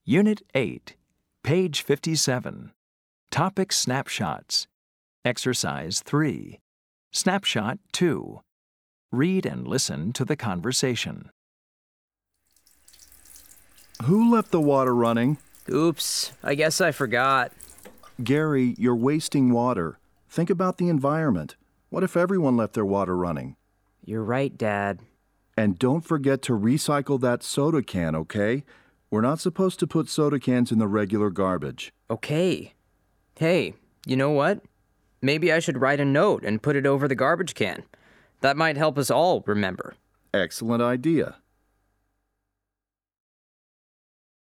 Unit 8, page 57. Topic Snapshots. Exercise 3. Snapshot 2. Read and listen to the conversation. Who left the water running? Oops, I guess I forgot. Gary, you're wasting water. Think about the environment. What if everyone left their water running? You're right, Dad. And don't forget to recycle that soda can, okay? We're not supposed to put soda cans in the regular garbage. Okay. Hey, you know what? Maybe I should write a note and put it over the garbage can. That might help us all remember. Excellent idea.